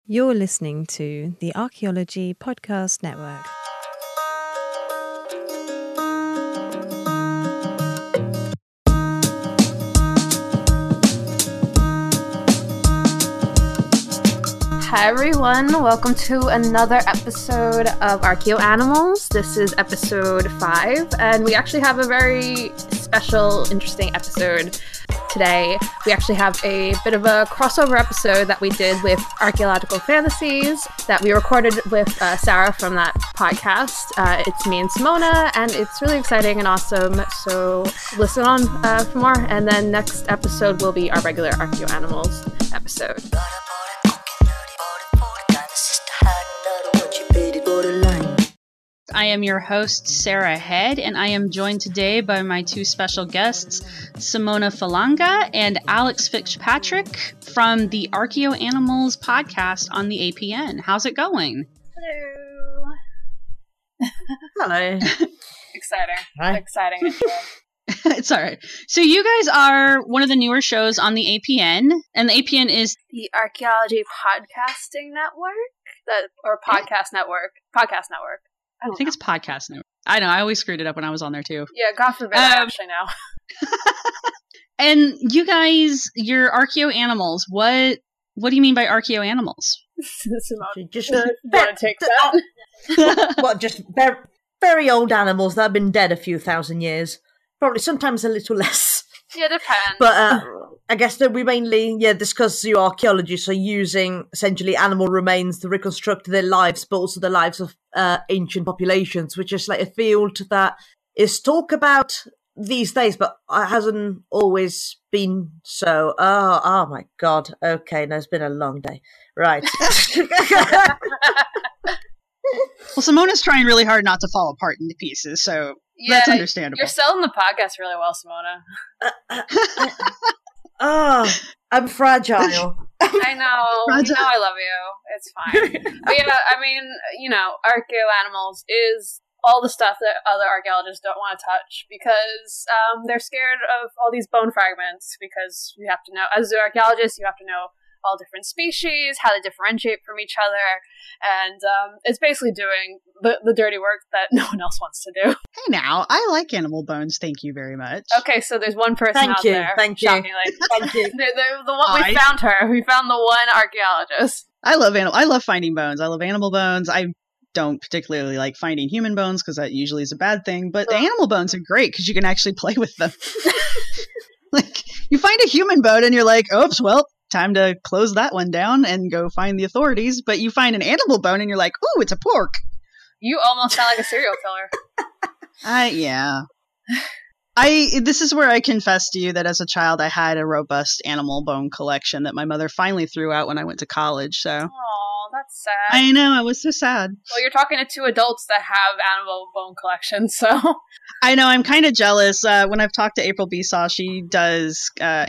You're listening to the Archaeology Podcast Network. Hi everyone, welcome to another episode of Archaeo Animals. This is episode 5, and we actually have a very special, interesting episode today. We actually have a bit of a crossover episode that we did with Archaeological Fantasies that we recorded with Sarah from that podcast. It's me and Simona, and it's really exciting and awesome, so listen on for more. And then next episode will be our regular Archaeo Animals episode. I am your host, Sarah Head, and I am joined today by my two special guests, Simona Falanga and Alex Fitzpatrick from the Archaeo Animals podcast on the APN. How's it going? Hello. Hello. Exciting. Hi. Exciting intro. It's all right. So you guys are one of the newer shows on the APN, and the APN is The Archaeology Podcasting Network? Or Podcast Network. Podcast Network. I think it's Podcast Network. I know, I always screwed it up when I was on there too. Yeah, God forbid I actually know. And you guys, you're Archaeo Animals. What do you mean by Archaeo Animals? Simone, Just want to take that? what? Just very old animals that have been dead a few thousand years. Probably sometimes a little less. Yeah, depends. But I guess that we mainly discuss zooarchaeology, so using essentially animal remains to reconstruct their lives, but also the lives of ancient populations, which is like a field that is talked about these days, but hasn't always been so. Oh my God. Okay, no, it's been a long day. Right. Well, Simona's trying really hard not to fall apart into pieces, so that's understandable. You're selling the podcast really well, Simona. I'm fragile. I know. You know I love you. It's fine. But yeah, I mean, Archaeo Animals is all the stuff that other archaeologists don't want to touch because they're scared of all these bone fragments, because you have to know, as an archaeologist, you have to know all different species, how they differentiate from each other, and it's basically doing the dirty work that no one else wants to do. Hey now, I like animal bones, thank you very much. Okay, so there's one person out there. Thank you. Shockingly. Thank you. The one, we found her. We found the one archaeologist. I love finding bones. I love animal bones. I don't particularly like finding human bones because that usually is a bad thing, but the animal bones are great because you can actually play with them. Like, you find a human bone and you're like, oops, well, time to close that one down and go find the authorities. But you find an animal bone and you're like, ooh, it's a pork. You almost sound like a serial killer. Yeah. This is where I confess to you that as a child I had a robust animal bone collection that my mother finally threw out when I went to college. So. Aw, that's sad. I know, I was so sad. Well, you're talking to two adults that have animal bone collections, so. I know, I'm kind of jealous. When I've talked to April Besaw, she does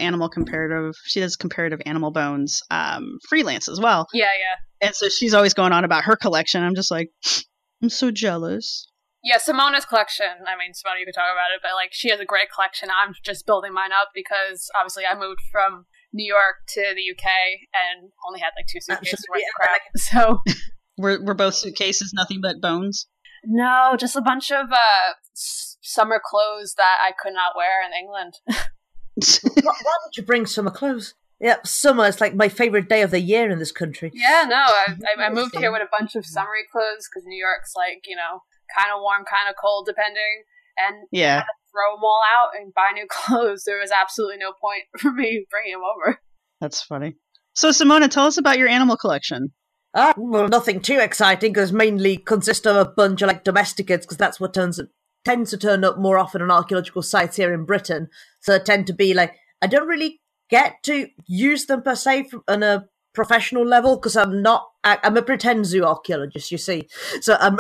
comparative animal bones freelance as well. Yeah. And so she's always going on about her collection. I'm just like, I'm so jealous. Yeah, Simona's collection, I mean, Simona, you could talk about it, but, like, she has a great collection. I'm just building mine up because, obviously, I moved from New York to the UK and only had, like, 2 suitcases worth of crap, so... We're both suitcases, nothing but bones? No, just a bunch of summer clothes that I could not wear in England. Why don't you bring summer clothes? Yeah, summer is like my favorite day of the year in this country. Yeah, no, I moved here with a bunch of summery clothes because New York's like, kind of warm, kind of cold, depending. And I had to throw them all out and buy new clothes. There was absolutely no point for me bringing them over. That's funny. So, Simona, tell us about your animal collection. Well, nothing too exciting because mainly consists of a bunch of like domesticates, because that's what tends to turn up more often on archaeological sites here in Britain. So they tend to be like, I don't really get to use them per se on a professional level because I'm a pretend zooarchaeologist, you see. So I'm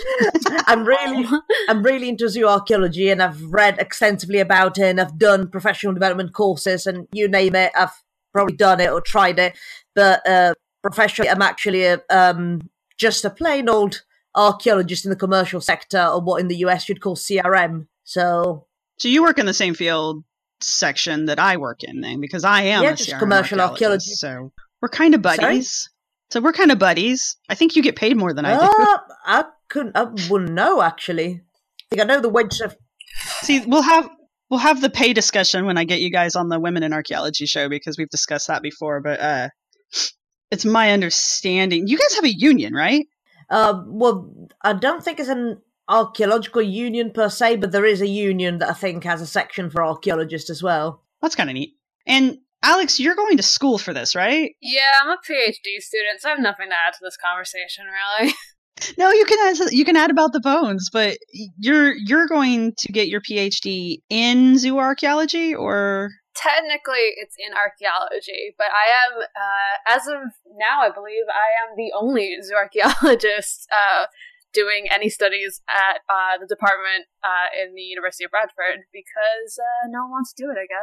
really into zooarchaeology, and I've read extensively about it, and I've done professional development courses, and you name it, I've probably done it or tried it. But professionally, I'm actually just a plain old archaeologist in the commercial sector, or what in the US you'd call CRM. So you work in the same field section that I work in then, because I am a just CRM commercial archaeology. So we're kind of buddies. Sorry? So we're kind of buddies. I think you get paid more than I do. I wouldn't know, actually. I think I know the wage of... See, we'll have the pay discussion when I get you guys on the Women in Archaeology show, because we've discussed that before, but it's my understanding. You guys have a union, right? Well, I don't think it's an archaeological union per se, but there is a union that I think has a section for archaeologists as well. That's kind of neat. And Alex, you're going to school for this, right? Yeah, I'm a PhD student, so I have nothing to add to this conversation, really. No, you can add about the bones, but you're going to get your PhD in zooarchaeology, or technically it's in archaeology, but I am as of now, I believe I am the only zooarchaeologist doing any studies at the department in the University of Bradford, because no one wants to do it, I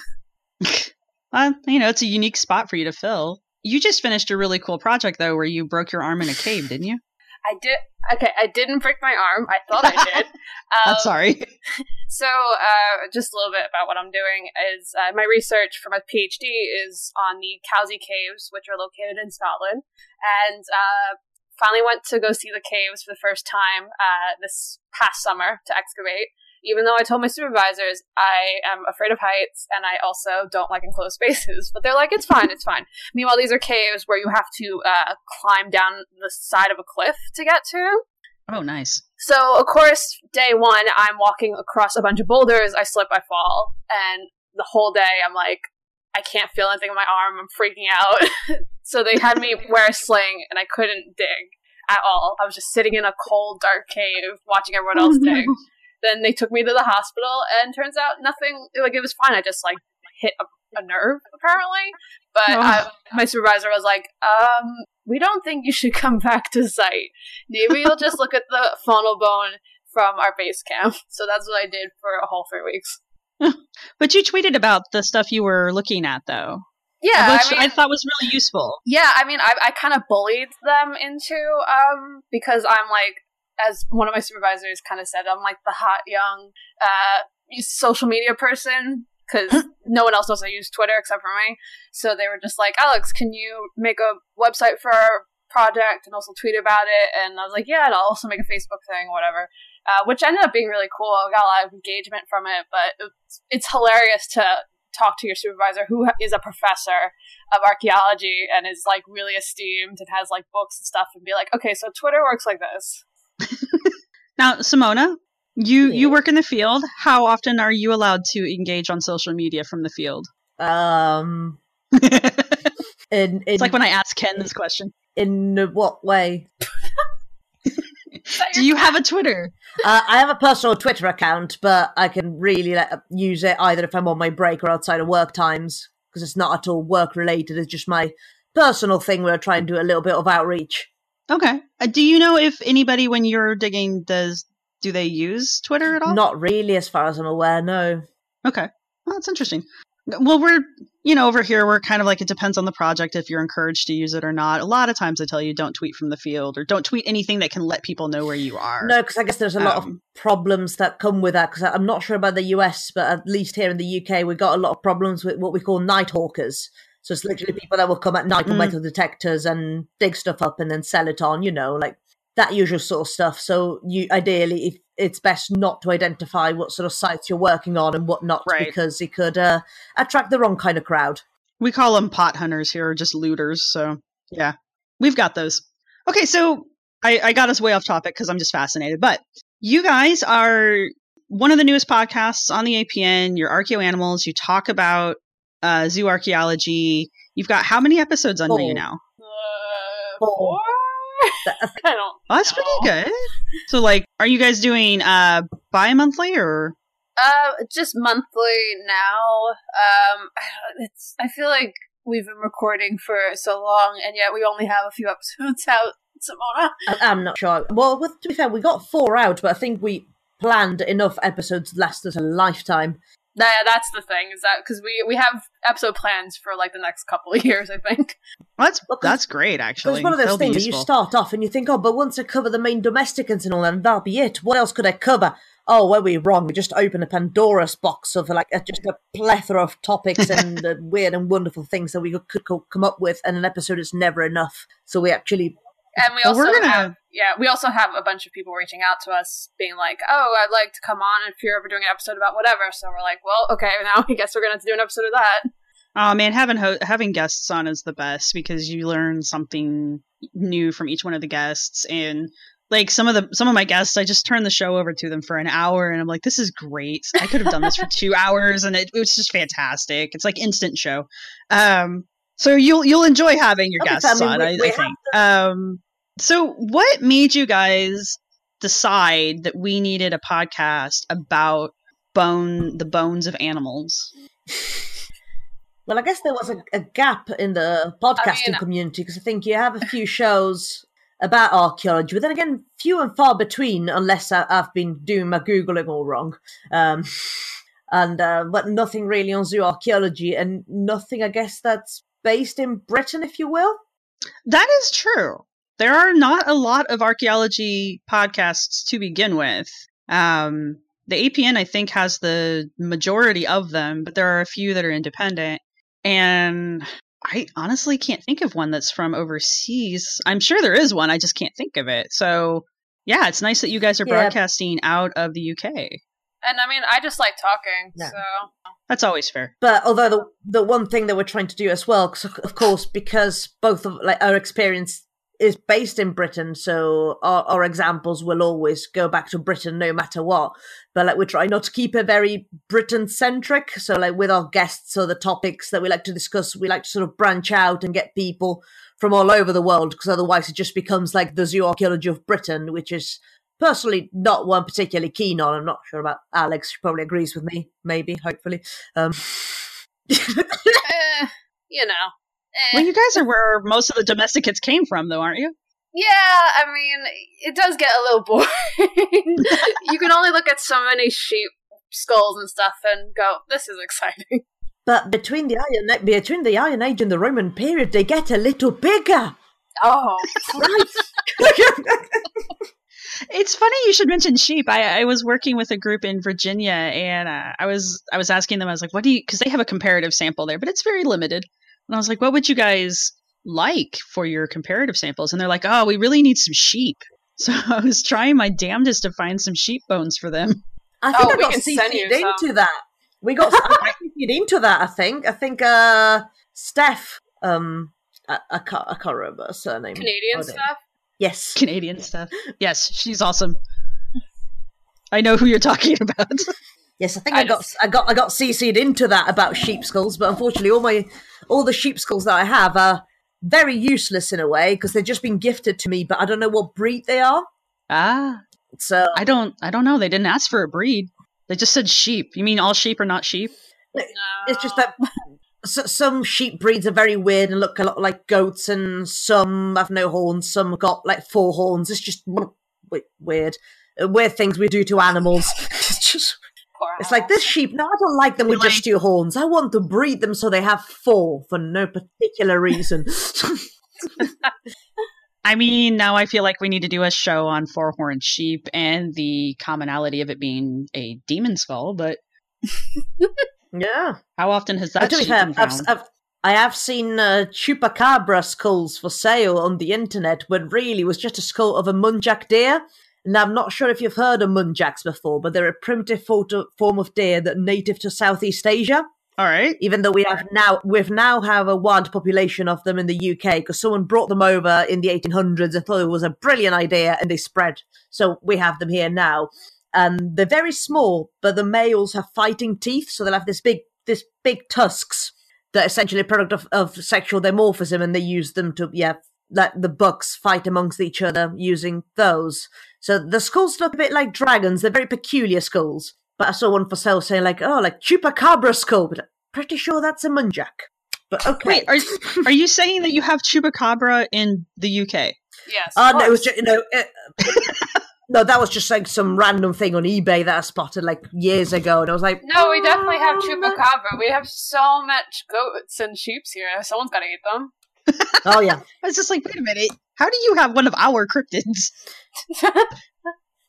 guess. It's a unique spot for you to fill. You just finished a really cool project, though, where you broke your arm in a cave, didn't you? I did. Okay, I didn't break my arm. I thought I did. I'm sorry. So, just a little bit about what I'm doing is my research for my PhD is on the Cowsey Caves, which are located in Scotland, and finally went to go see the caves for the first time this past summer to excavate. Even though I told my supervisors I am afraid of heights and I also don't like enclosed spaces. But they're like, it's fine, it's fine. Meanwhile, these are caves where you have to climb down the side of a cliff to get to. Oh, nice. So, of course, day one, I'm walking across a bunch of boulders. I slip, I fall. And the whole day, I'm like, I can't feel anything in my arm. I'm freaking out. So they had me wear a sling and I couldn't dig at all. I was just sitting in a cold, dark cave watching everyone else dig. Then they took me to the hospital, and turns out nothing, like, it was fine. I just, like, hit a nerve, apparently. But my supervisor was like, we don't think you should come back to site. Maybe you'll just look at the faunal bone from our base camp. So that's what I did for a whole 3 weeks. But you tweeted about the stuff you were looking at, though. Yeah, which I thought was really useful. Yeah, I mean, I kind of bullied them into, because I'm like, as one of my supervisors kind of said, I'm like the hot young social media person, because no one else knows I use Twitter except for me. So they were just like, Alex, can you make a website for our project and also tweet about it? And I was like, yeah, and I'll also make a Facebook thing or whatever, which ended up being really cool. I got a lot of engagement from it, but it's hilarious to talk to your supervisor who is a professor of archaeology and is like really esteemed and has like books and stuff, and be like, okay, so Twitter works like this. Now, Simona, you work in the field. How often are you allowed to engage on social media from the field? It's like when I ask Ken this question. In what way? Do you have a Twitter? I have a personal Twitter account, but I can really use it either if I'm on my break or outside of work times, because it's not at all work related. It's just my personal thing where I try and do a little bit of outreach. Okay. Do you know if anybody, when you're digging, do they use Twitter at all? Not really, as far as I'm aware, no. Okay. Well, that's interesting. Well, we're, over here, we're kind of like, it depends on the project if you're encouraged to use it or not. A lot of times I tell you don't tweet from the field, or don't tweet anything that can let people know where you are. No, because I guess there's a lot of problems that come with that, because I'm not sure about the US, but at least here in the UK, we've got a lot of problems with what we call night hawkers. So it's literally people that will come at night with metal detectors and dig stuff up and then sell it on, like that usual sort of stuff. So ideally, it's best not to identify what sort of sites you're working on and whatnot, right, because it could attract the wrong kind of crowd. We call them pot hunters here, or just looters. So yeah, we've got those. Okay, so I got us way off topic because I'm just fascinated. But you guys are one of the newest podcasts on the APN. You're Archaeoanimals. You talk about zooarchaeology. You've got how many episodes under you now? 4? I don't That's pretty good. So, like, are you guys doing bi-monthly or? Just monthly now. I feel like we've been recording for so long, and yet we only have a few episodes out, Simona. I'm not sure. Well, to be fair, we got 4 out, but I think we planned enough episodes to last us a lifetime. Yeah, that's the thing, is that because we have episode plans for like the next couple of years, I think. That's great, actually. It's one of those things that you start off and you think, oh, but once I cover the main domesticants and all that, that'll be it. What else could I cover? oh, were we wrong? We just opened a Pandora's box of like just a plethora of topics and weird and wonderful things that we could come up with, and an episode is never enough. So we actually... And we also have a bunch of people reaching out to us being like, oh, I'd like to come on if you're ever doing an episode about whatever. So we're like, well, okay, now I guess we're going to have to do an episode of that. Oh man, having guests on is the best because you learn something new from each one of the guests. And like some of my guests, I just turn the show over to them for an hour and I'm like, this is great. I could have done this for 2 hours and it was just fantastic. It's like instant show. So you'll enjoy having your guests on, I think. So what made you guys decide that we needed a podcast about the bones of animals? Well, I guess there was a gap in the podcasting community, because I think you have a few shows about archaeology, but then again, few and far between, unless I've been doing my Googling all wrong. But nothing really on zooarchaeology, and nothing, I guess, that's based in Britain, if you will. That is true. There are not a lot of archaeology podcasts to begin with. The APN, I think, has the majority of them, but there are a few that are independent. And I honestly can't think of one that's from overseas. I'm sure there is one. I just can't think of it. So, yeah, it's nice that you guys are broadcasting out of the UK. And I mean, I just like talking, so... That's always fair. But although the one thing that we're trying to do as well, of course, because both of our experience is based in Britain, so our examples will always go back to Britain no matter what. But we try not to keep it very Britain-centric. So with our guests or the topics that we like to discuss, we like to sort of branch out and get people from all over the world, because otherwise it just becomes like the zooarchaeology of Britain, which is personally not one particularly keen on. I'm not sure about Alex. She probably agrees with me, maybe, hopefully. Well, you guys are where most of the domesticates came from, though, aren't you? Yeah, I mean, it does get a little boring. You can only look at so many sheep skulls and stuff and go, this is exciting. But between the Iron Age and the Roman period, they get a little bigger. Oh, right. It's funny you should mention sheep. I was working with a group in Virginia, and I was asking them, I was like, because they have a comparative sample there, but it's very limited. And I was like, what would you guys like for your comparative samples? And they're like, oh, we really need some sheep. So I was trying my damnedest to find some sheep bones for them. I think I got CC'd into that. We got CC'd into that, I think. Steph, I can't remember her surname. Canadian Steph? Yes. Canadian Steph. Yes, she's awesome. I know who you're talking about. Yes, I think I got CC'd into that about sheep skulls, but unfortunately all the sheep skulls that I have are very useless in a way, because they've just been gifted to me, but I don't know what breed they are. Ah. So I don't know. They didn't ask for a breed. They just said sheep. You mean all sheep are not sheep? No. It's just that some sheep breeds are very weird and look a lot like goats, and some have no horns, some have got like 4 horns. It's just weird. Weird things we do to animals. It's like, this sheep, no, I don't like them with just 2 horns. I want to breed them so they have 4 for no particular reason. I mean, now I feel like we need to do a show on 4-horned sheep and the commonality of it being a demon skull, but... Yeah. How often has that sheep been found? I have seen chupacabra skulls for sale on the internet, but really was just a skull of a muntjac deer. Now, I'm not sure if you've heard of muntjacs before, but they're a primitive form of deer that native to Southeast Asia. All right. Even though we've now have a wild population of them in the UK, because someone brought them over in the 1800s and thought it was a brilliant idea, and they spread. So we have them here now. They're very small, but the males have fighting teeth, so they'll have this big tusks that are essentially a product of sexual dimorphism, and they use them to let the bucks fight amongst each other using those. So the skulls look a bit like dragons. They're very peculiar skulls. But I saw one for sale saying like chupacabra skull, but I'm pretty sure that's a muntjac. But okay. Wait, are you saying that you have chupacabra in the UK? Yes. No, it was just, no, that was just like some random thing on eBay that I spotted like years ago, and I was like, no, we definitely have chupacabra. We have so much goats and sheep here. Someone's got to eat them. Oh yeah. I was just like, wait a minute. How do you have one of our cryptids?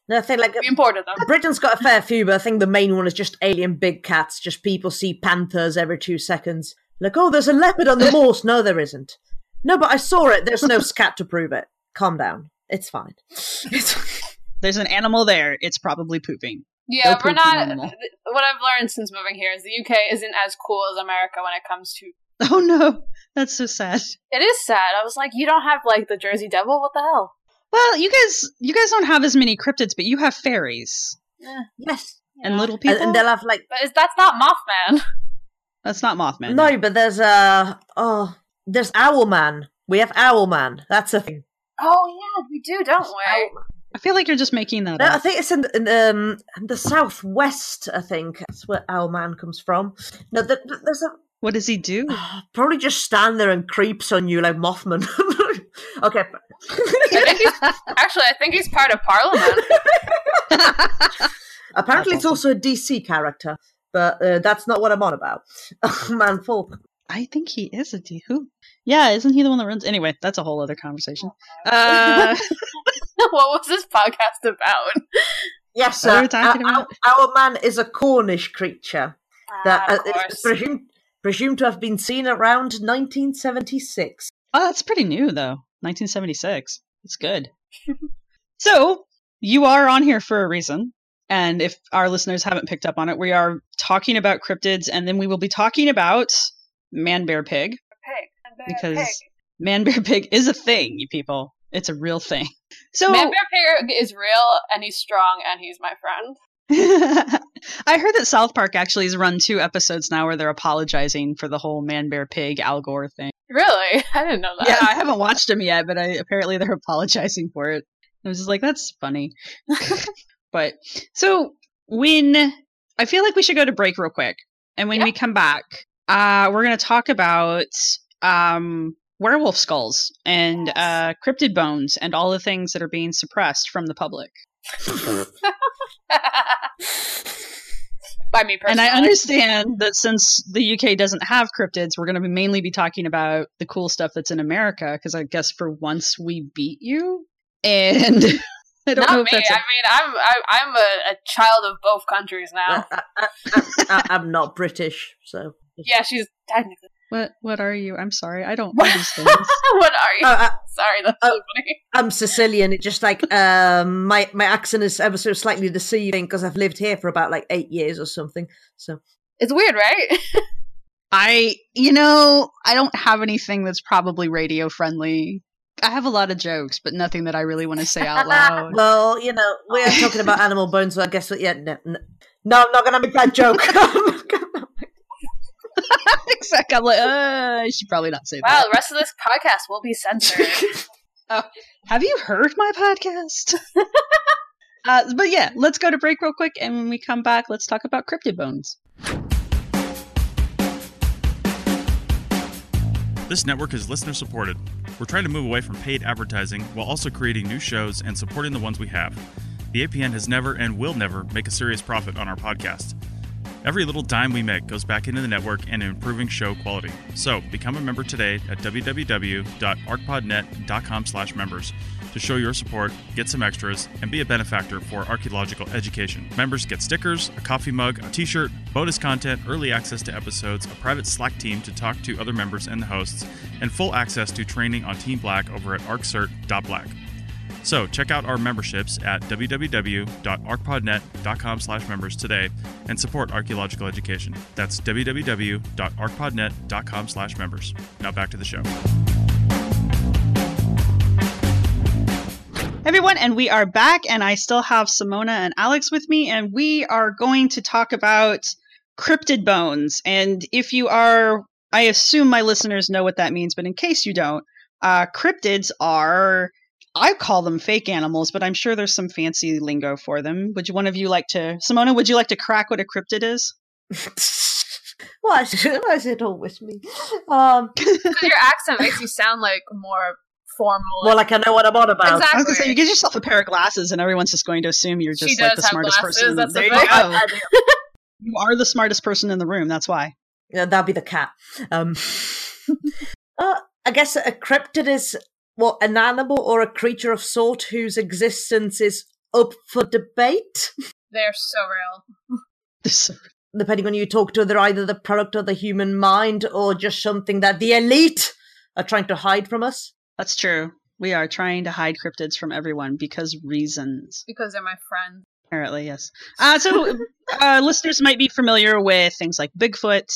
No, I think like We imported them. Britain's got a fair few, but I think the main one is just alien big cats. Just people see panthers every 2 seconds. Like, oh, there's a leopard on the moors. No, there isn't. No, but I saw it. There's no scat to prove it. Calm down. It's fine. There's an animal there. It's probably pooping. Yeah, No we're pooping not. animal. What I've learned since moving here is the UK isn't as cool as America when it comes to. Oh no, that's so sad. It is sad. I was like, you don't have like the Jersey Devil. What the hell? Well, you guys don't have as many cryptids, but you have fairies Yes. and Yeah. little people. And they'll have like But that's not Mothman. That's not Mothman. no, but there's there's Owlman. We have Owlman. That's a thing. Oh yeah, we do, don't we? I feel like you're just making that No, I up. think it's in the southwest. I think that's where Owlman comes from. No, there's a What does he do? probably just stand there and creeps on you like Mothman. Okay. I think he's part of Parliament. Apparently, That's it's also a DC character, but that's not what I'm on about. Man, folk. I think he is a who? Yeah, isn't he the one that runs? Anyway, that's a whole other conversation. Uh, What was this podcast about? Yes, What are we talking about? Owlman is a Cornish creature that of is course. presumed to have been seen around 1976. oh, that's pretty new though. 1976. It's good. So you are on here for a reason. And if our listeners haven't picked up on it, we are talking about cryptids, and then we will be talking about Man Bear Pig, Pig. because Man Bear Pig is a thing, you people. It's a real thing. So Man Bear Pig is real, and he's strong, and he's my friend. I heard that South Park actually has run 2 episodes now where they're apologizing for the whole Man Bear Pig Al Gore thing. Really? I didn't know that. Yeah, I haven't watched them yet, but apparently they're apologizing for it. I was just like, that's funny. But so I feel like we should go to break real quick, and when Yeah. we come back, we're going to talk about werewolf skulls and cryptid bones and all the things that are being suppressed from the public. By me And personally. I understand that since the UK doesn't have cryptids, we're going to mainly be talking about the cool stuff that's in America, because I guess for once we beat you. And I don't know Not if me. that's I'm a child of both countries now. I'm not British, so. Yeah, she's technically. What are you? I'm sorry. I don't know these things. What are you? Sorry, that's so funny. I'm Sicilian. It just like my accent is ever so slightly deceiving because I've lived here for about like 8 years or something. So It's weird, right? I don't have anything that's probably radio friendly. I have a lot of jokes, but nothing that I really want to say out loud. well, we are talking about animal bones, so I guess yeah, no, I'm not gonna make that joke. Exactly. I'm like, I should probably not say Wow, that. the rest of this podcast will be censored. Have you heard my podcast? But yeah, let's go to break real quick, and when we come back, let's talk about cryptid bones. This network is listener supported. We're trying to move away from paid advertising while also creating new shows and supporting the ones we have. The APN has never and will never make a serious profit on our podcast. Every little dime we make goes back into the network and improving show quality. So, become a member today at www.arcpodnet.com/members to show your support, get some extras, and be a benefactor for archaeological education. Members get stickers, a coffee mug, a t-shirt, bonus content, early access to episodes, a private Slack team to talk to other members and the hosts, and full access to training on Team Black over at arccert.black. So check out our memberships at www.arcpodnet.com/members today and support archaeological education. That's www.arcpodnet.com/members. Now back to the show. Everyone, and we are back, and I still have Simona and Alex with me, and we are going to talk about cryptid bones. And if you are, I assume my listeners know what that means, but in case you don't, cryptids are, I call them fake animals, but I'm sure there's some fancy lingo for them. Would you like to crack what a cryptid is? Why is it always me? Because your accent makes you sound like more formal. Well, like I know what I'm on about. Exactly. I was going to say, you get yourself a pair of glasses, and everyone's just going to assume you're She just like does the have smartest glasses, person. that's the There you thing. go. You are the smartest person in the room. That's why. Yeah, that'd be the cat. I guess a cryptid is an animal or a creature of sort whose existence is up for debate. They're so real. Depending on who you talk to, they're either the product of the human mind or just something that the elite are trying to hide from us. That's true. We are trying to hide cryptids from everyone because reasons. Because they're my friends. Apparently, yes. So listeners might be familiar with things like Bigfoot,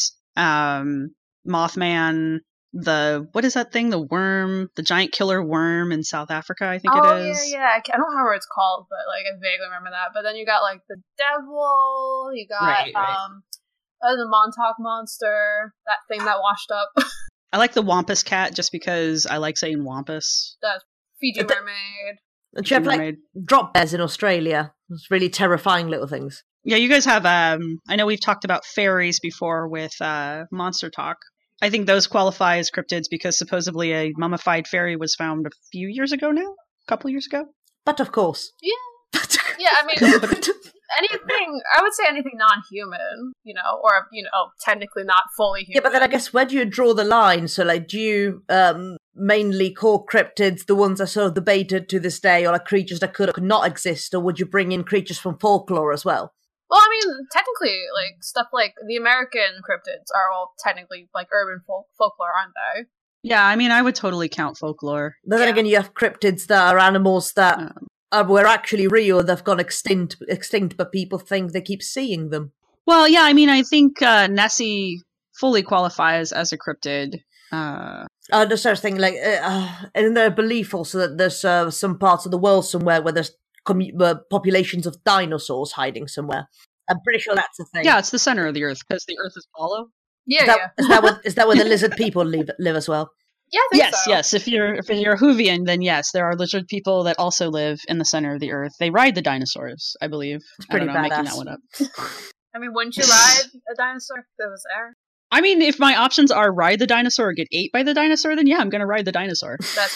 Mothman, what is that thing? The worm, the giant killer worm in South Africa, I think it is. Yeah. I don't remember what it's called, but like I vaguely remember that. But then you got like the devil, you got Right. the Montauk monster, that thing that washed up. I like the Wampus cat just because I like saying Wampus. The Fiji mermaid. And you have like drop bears in Australia. It's really terrifying little things. Yeah, you guys have, I know we've talked about fairies before with Monster Talk. I think those qualify as cryptids because supposedly a mummified fairy was found a few years ago now? A couple years ago? But of course. Yeah. Yeah, I mean, anything, I would say anything non-human, or, technically not fully human. Yeah, but then I guess where do you draw the line? So, like, do you mainly call cryptids the ones that are sort of debated to this day, or like creatures that could or could not exist, or would you bring in creatures from folklore as well? Well, I mean, technically, like, stuff like the American cryptids are all technically, like, urban folklore, aren't they? Yeah, I mean, I would totally count folklore. But then again, you have cryptids that are animals that were actually real, they've gone extinct, but people think they keep seeing them. Well, yeah, I mean, I think Nessie fully qualifies as a cryptid. There's such thing, like, in their belief also that there's some parts of the world somewhere where there's populations of dinosaurs hiding somewhere. I'm pretty sure that's a thing. Yeah, it's the center of the Earth because the Earth is hollow. Yeah, Is that where the lizard people live as well? Yeah, I think so. Yes. If you're a Whovian, then yes, there are lizard people that also live in the center of the Earth. They ride the dinosaurs, I believe. It's pretty I'm making badass. that one up. I mean, wouldn't you ride a dinosaur if it was there? I mean, if my options are ride the dinosaur or get ate by the dinosaur, then yeah, I'm going to ride the dinosaur.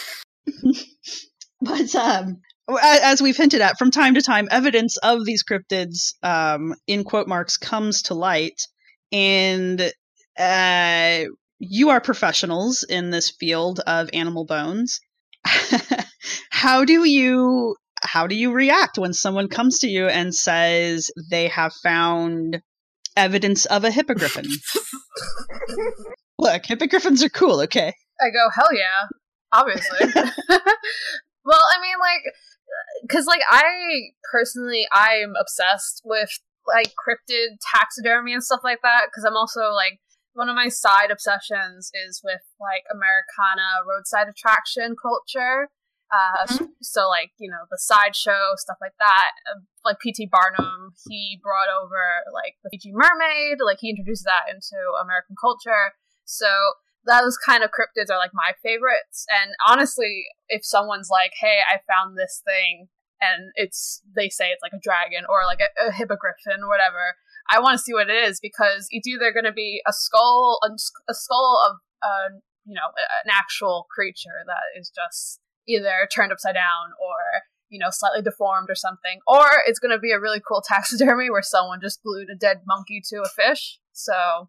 But as we've hinted at, from time to time, evidence of these cryptids, in quote marks, comes to light. And you are professionals in this field of animal bones. How do you react when someone comes to you and says they have found evidence of a hippogriffin? Look, hippogriffins are cool, okay? I go, hell yeah, obviously. Well, I mean, like, because, like, I'm obsessed with, like, cryptid taxidermy and stuff like that, because I'm also, like, one of my side obsessions is with, like, Americana roadside attraction culture. So, like, the sideshow, stuff like that. Like, P.T. Barnum, he brought over, like, the Fiji mermaid. Like, he introduced that into American culture. So those kind of cryptids are, like, my favorites. And honestly, if someone's like, hey, I found this thing, and they say it's, like, a dragon or, like, a hippogriffin or whatever, I want to see what it is, because it's either going to be a skull of, an actual creature that is just either turned upside down or, slightly deformed or something, or it's going to be a really cool taxidermy where someone just glued a dead monkey to a fish. So,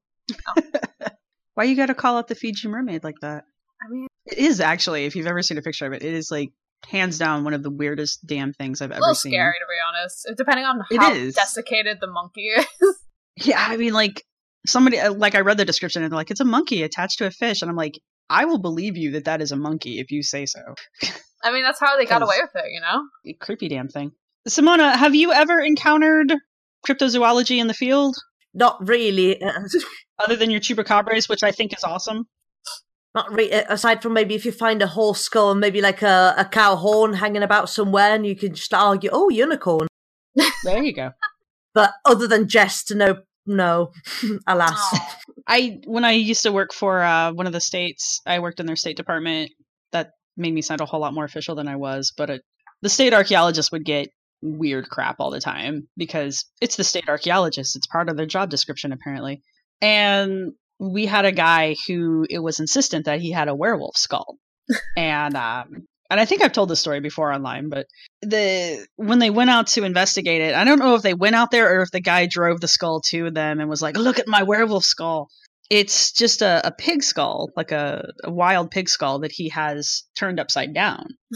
Why you gotta call it the Fiji mermaid like that? I mean, it is actually, if you've ever seen a picture of it, it is, like, hands down one of the weirdest damn things I've ever seen. A little scary, to be honest, depending on how desiccated the monkey is. Yeah, I mean, like, somebody, like, I read the description and they're like, it's a monkey attached to a fish, and I'm like, I will believe you that is a monkey if you say so. I mean, that's how they got away with it, Creepy damn thing. Simona, have you ever encountered cryptozoology in the field? Not really. Other than your chupacabras, which I think is awesome. Not really, aside from maybe if you find a horse skull and maybe like a cow horn hanging about somewhere and you can just argue, oh, unicorn. There you go. But other than jest, no, alas. When I used to work for one of the states, I worked in their state department. That made me sound a whole lot more official than I was. But the state archaeologist would get weird crap all the time because it's the state archaeologist. It's part of their job description, apparently. And we had a guy who it was insistent that he had a werewolf skull. And I think I've told this story before online, but when they went out to investigate it, I don't know if they went out there or if the guy drove the skull to them and was like, look at my werewolf skull. It's just a pig skull, like a wild pig skull that he has turned upside down.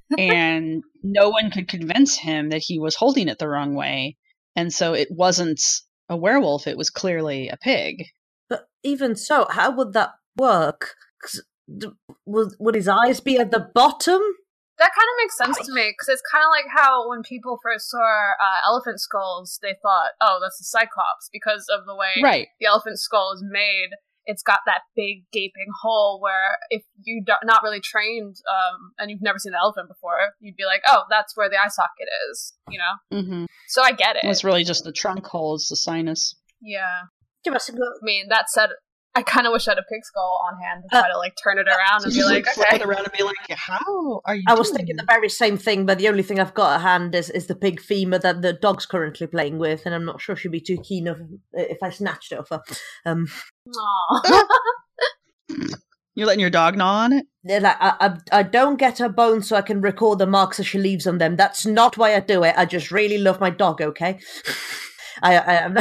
and no one could convince him that he was holding it the wrong way. And so it wasn't a werewolf, it was clearly a pig. But even so, how would that work? 'Cause would his eyes be at the bottom? That kind of makes sense to me, because it's kind of like how when people first saw elephant skulls, they thought, oh, that's a cyclops, because of the way the elephant skull is made. It's got that big gaping hole where if you're not really trained and you've never seen an elephant before, you'd be like, oh, that's where the eye socket is, you know? Mm-hmm. So I get it. It's really just the trunk hole, is the sinus. Yeah. Give us a go. I mean, that said, I kind of wish I had a pig skull on hand to try to like turn it around and be like, flip okay. it around and be like, how are you I was doing thinking this? the very same thing, but the only thing I've got at hand is the pig femur that the dog's currently playing with, and I'm not sure she'd be too keen if I snatched it off her. Aw. You're letting your dog gnaw on it? Like, I don't get her bones so I can record the marks as she leaves on them. That's not why I do it. I just really love my dog, okay? I am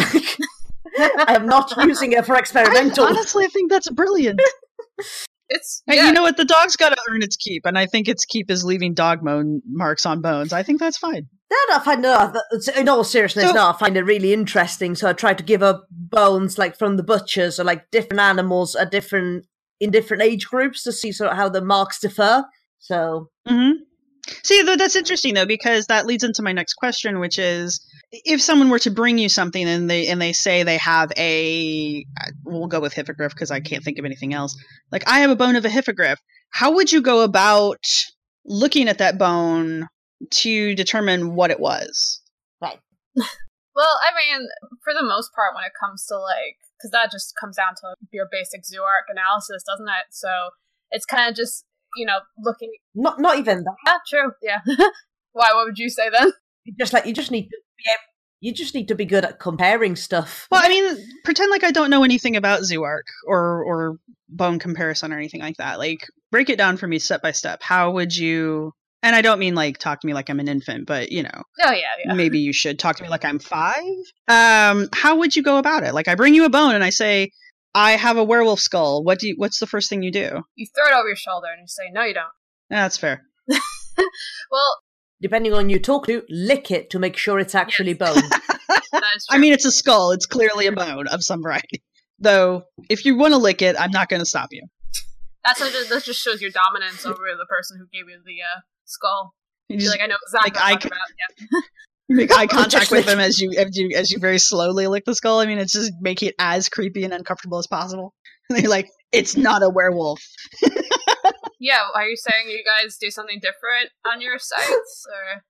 I am not using it for experimental. Honestly, I think that's brilliant. It's Hey, you know what? The dog's got to earn its keep, and I think its keep is leaving dog marks on bones. I think that's fine. I find in all seriousness, I find it really interesting. So I try to give her bones like from the butchers or like different animals are different in different age groups to see sort of how the marks differ. So, See, that's interesting though, because that leads into my next question, which is, if someone were to bring you something and they say they have we'll go with hippogriff because I can't think of anything else. Like, I have a bone of a hippogriff. How would you go about looking at that bone to determine what it was? right. Well, I mean, for the most part, when it comes to like, because that just comes down to your basic zooarc analysis, doesn't it? So it's kind of just, you know, looking. Not even that. Yeah, true. Yeah. Why? What would you say then? You just need to be good at comparing stuff. Well, I mean, pretend like I don't know anything about zooarc or bone comparison or anything like that. Like, break it down for me step by step. How would you? And I don't mean like talk to me like I'm an infant, but you know. Oh yeah. Maybe you should talk to me like I'm 5. How would you go about it? Like, I bring you a bone and I say, I have a werewolf skull. What's the first thing you do? You throw it over your shoulder and you say, no, you don't. Yeah, that's fair. Well, depending on who you talk to, lick it to make sure it's actually bone. that is true. I mean, it's a skull. It's clearly a bone of some variety. Though, if you want to lick it, I'm not going to stop you. That just shows your dominance over the person who gave you the skull. You You're like, I know exactly what I'm talking about. Yeah. You make eye contact with them as you very slowly lick the skull. I mean, it's just make it as creepy and uncomfortable as possible. And they're like, it's not a werewolf. Yeah, are you saying you guys do something different on your sites?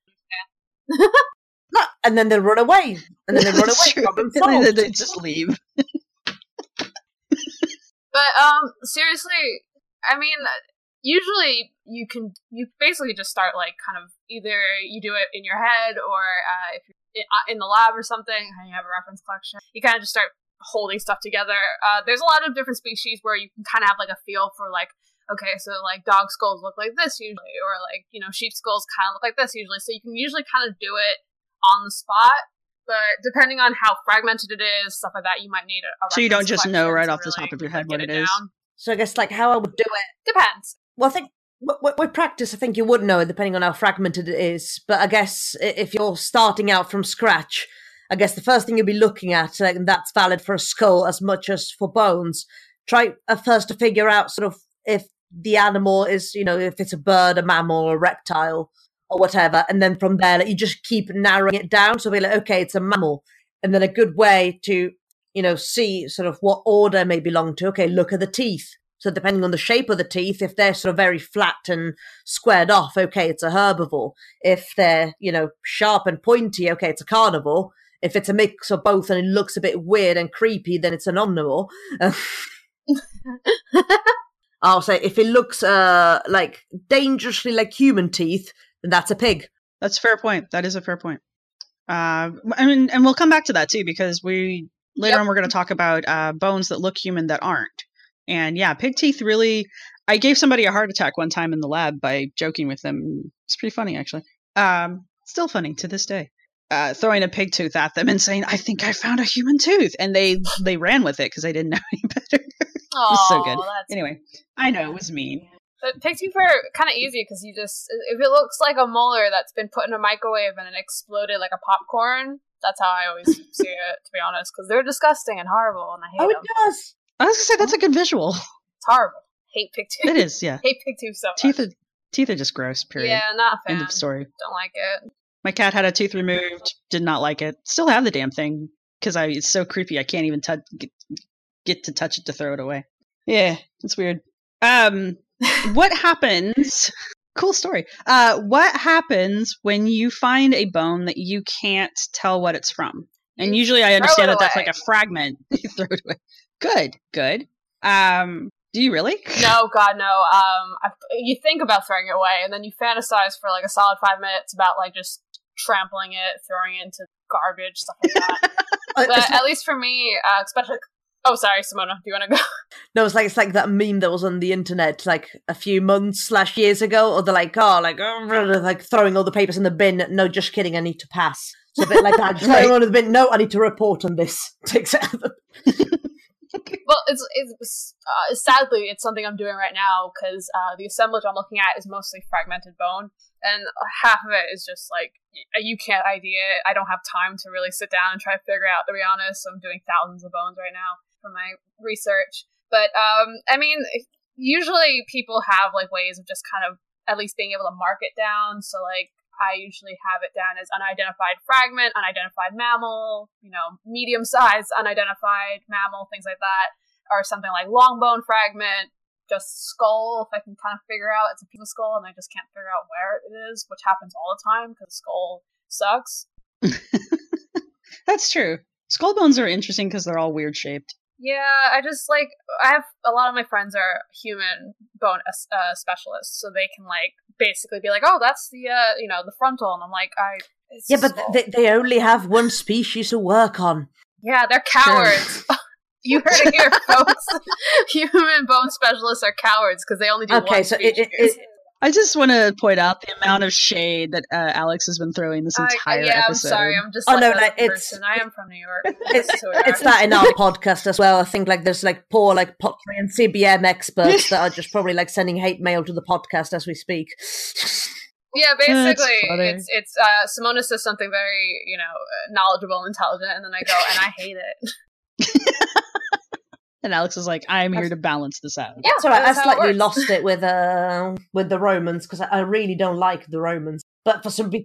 Or No, and then they'll run away. And then they run That's away. true. Problem And then solved. they just leave. But seriously, I mean, usually you basically just start like kind of either you do it in your head or if you're in the lab or something and you have a reference collection, you kind of just start holding stuff together. There's a lot of different species where you can kind of have like a feel for like, okay, so like dog skulls look like this usually, or like, you know, sheep skulls kind of look like this usually. So you can usually kind of do it on the spot. But depending on how fragmented it is, stuff like that, you might need a So you don't reference just know collection right to off the top really, of your head like, what get it is. down. So I guess like how I would do it. Depends. Well, I think with practice, I think you would know it depending on how fragmented it is. But I guess if you're starting out from scratch, I guess the first thing you'll be looking at, and that's valid for a skull as much as for bones, try first to figure out sort of if the animal is, you know, if it's a bird, a mammal, or a reptile, or whatever. And then from there, like, you just keep narrowing it down. So be like, okay, it's a mammal. And then a good way to, you know, see sort of what order may belong to. Okay, look at the teeth. So depending on the shape of the teeth, if they're sort of very flat and squared off, okay, it's a herbivore. If they're, you know, sharp and pointy, okay, it's a carnivore. If it's a mix of both and it looks a bit weird and creepy, then it's an omnivore. I'll say if it looks like dangerously like human teeth, then that's a pig. That's a fair point. That is a fair point. I mean, and we'll come back to that too, because later on we're going to talk about bones that look human that aren't. And yeah, pig teeth really. I gave somebody a heart attack one time in the lab by joking with them. It's pretty funny, actually. Still funny to this day. Throwing a pig tooth at them and saying, "I think I found a human tooth," and they ran with it because they didn't know any better. It was so good. Anyway, I know it was mean. But pig teeth are kind of easy because you just, if it looks like a molar that's been put in a microwave and it exploded like a popcorn, that's how I always see it, to be honest, because they're disgusting and horrible, and I hate them. It does. I was gonna say that's a good visual. It's horrible. Hate pig teeth. It is, yeah. Hate pig teeth so much. Teeth are just gross. Period. Yeah, not a fan. End of story. Don't like it. My cat had a tooth removed. Did not like it. Still have the damn thing because it's so creepy. I can't even get to touch it to throw it away. Yeah, it's weird. What happens? Cool story. What happens when you find a bone that you can't tell what it's from? And usually I understand that that's like a fragment. You throw it away. Good. Do you really? No, God, no. You think about throwing it away, and then you fantasize for like a solid 5 minutes about like just trampling it, throwing it into garbage, stuff like that. But at least for me, especially. Oh, sorry, Simona. Do you want to go? No, it's like that meme that was on the internet like a few months/years ago, or they're like, like throwing all the papers in the bin. No, just kidding. I need to pass. So a bit like that. Just throwing one in the bin. No, I need to report on this. Takes it out of the... Well, it's sadly it's something I'm doing right now because the assemblage I'm looking at is mostly fragmented bone, and half of it is just like you can't ID it. I don't have time to really sit down and try to figure out. To be honest, so I'm doing thousands of bones right now for my research. But I mean, usually people have like ways of just kind of at least being able to mark it down. So like I usually have it down as unidentified fragment, unidentified mammal, medium size, unidentified mammal, things like that, or something like long bone fragment, just skull, if I can kind of figure out it's a piece of skull and I just can't figure out where it is, which happens all the time because skull sucks. That's true. Skull bones are interesting because they're all weird shaped. Yeah, I have a lot of my friends are human bone specialists, so they can like basically be like, oh, that's the the frontal, and I'm like, but they only have one species to work on. Yeah, they're cowards. Sure. You heard it here, folks. Human bone specialists are cowards because they only do one species. I just want to point out the amount of shade that Alex has been throwing this entire episode. I'm sorry. I'm just person. I am from New York. It's that in our podcast as well. I think like there's like poor like pottery and CBM experts that are just probably like sending hate mail to the podcast as we speak. Yeah, basically, it's Simona says something very knowledgeable and intelligent, and then I go and I hate it. And Alex is like, I'm here to balance this out. Yeah, so I slightly lost it with the Romans because I really don't like the Romans. But for some,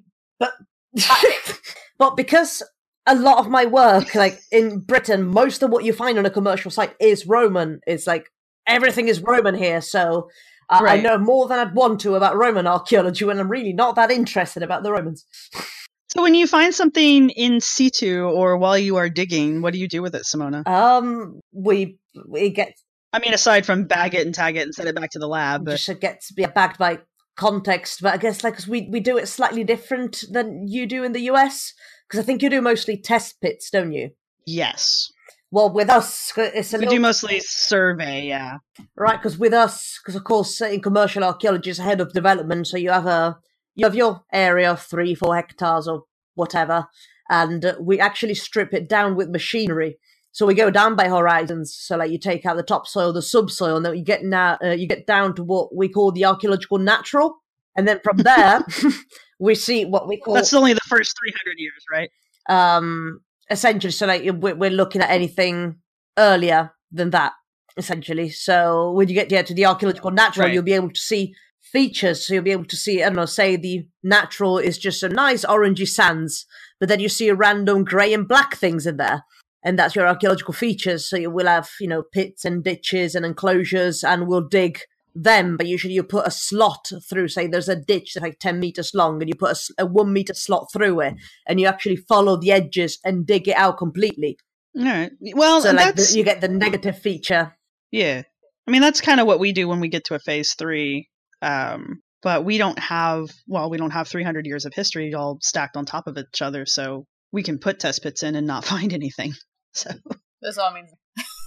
but because a lot of my work, like in Britain, most of what you find on a commercial site is Roman. It's like everything is Roman here, so I know more than I'd want to about Roman archaeology, when I'm really not that interested about the Romans. So when you find something in situ or while you are digging, what do you do with it, Simona? We get... I mean, aside from bag it and tag it and send it back to the lab. Just it gets bagged by context, but I guess like we do it slightly different than you do in the US, because I think you do mostly test pits, don't you? Yes. Well, with us, we do mostly survey, yeah. Right, because with us, because of course in commercial archaeology is ahead of development, so you have your area of 3-4 hectares or whatever, and we actually strip it down with machinery. So we go down by horizons. So like you take out the topsoil, the subsoil, and then you get down to what we call the archaeological natural, and then from there we see what we call. That's only the first 300 years, right? Essentially, so like we're looking at anything earlier than that, essentially. So when you get to the archaeological natural, you'll be able to see features. So you'll be able to see, I don't know, say the natural is just a nice orangey sands, but then you see a random grey and black things in there. And that's your archaeological features. So you will have, pits and ditches and enclosures, and we'll dig them. But usually you put a slot through, say there's a ditch that's like 10 meters long, and you put a 1 meter slot through it, and you actually follow the edges and dig it out completely. All right. Well, so like you get the negative feature. Yeah. I mean, that's kind of what we do when we get to a phase 3. But we don't have 300 years of history all stacked on top of each other. So we can put test pits in and not find anything. So this all means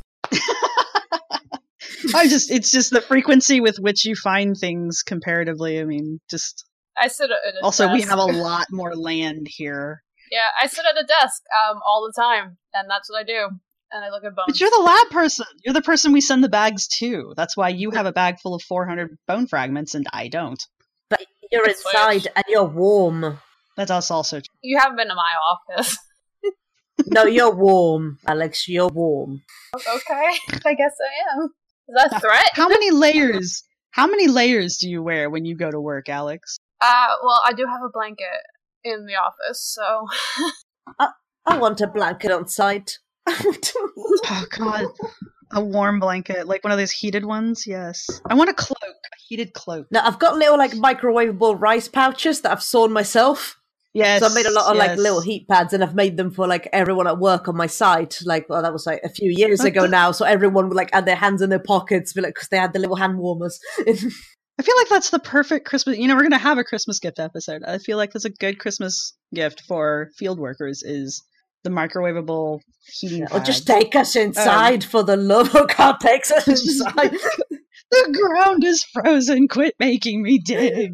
it's just the frequency with which you find things comparatively. I mean, I sit at a also desk. We have a lot more land here. Yeah, I sit at a desk all the time, and that's what I do. and I look at bones. But you're the lab person. You're the person we send the bags to. That's why you have a bag full of 400 bone fragments and I don't. But you're That's inside weird. and you're warm. That's also true. You haven't been to my office. No, you're warm, Alex. You're warm. Okay, I guess I am. Is that a threat? How many layers? How many layers do you wear when you go to work, Alex? Well, I do have a blanket in the office, so... I want a blanket on site. Oh God, a warm blanket, like one of those heated ones. Yes, I want a cloak, a heated cloak. Now, I've got little like microwavable rice pouches that I've sewn myself. Yes, So I've made a lot of like yes. little heat pads, and I've made them for like everyone at work on my site. Like, well, that was like a few years ago now. So everyone would like add their hands in their pockets, because they had the little hand warmers. I feel like that's the perfect Christmas. We're gonna have a Christmas gift episode. I feel like that's a good Christmas gift for field workers. Is the microwavable heating Or pad. just take us inside for the love of God. Takes us inside. The ground is frozen. Quit making me dig.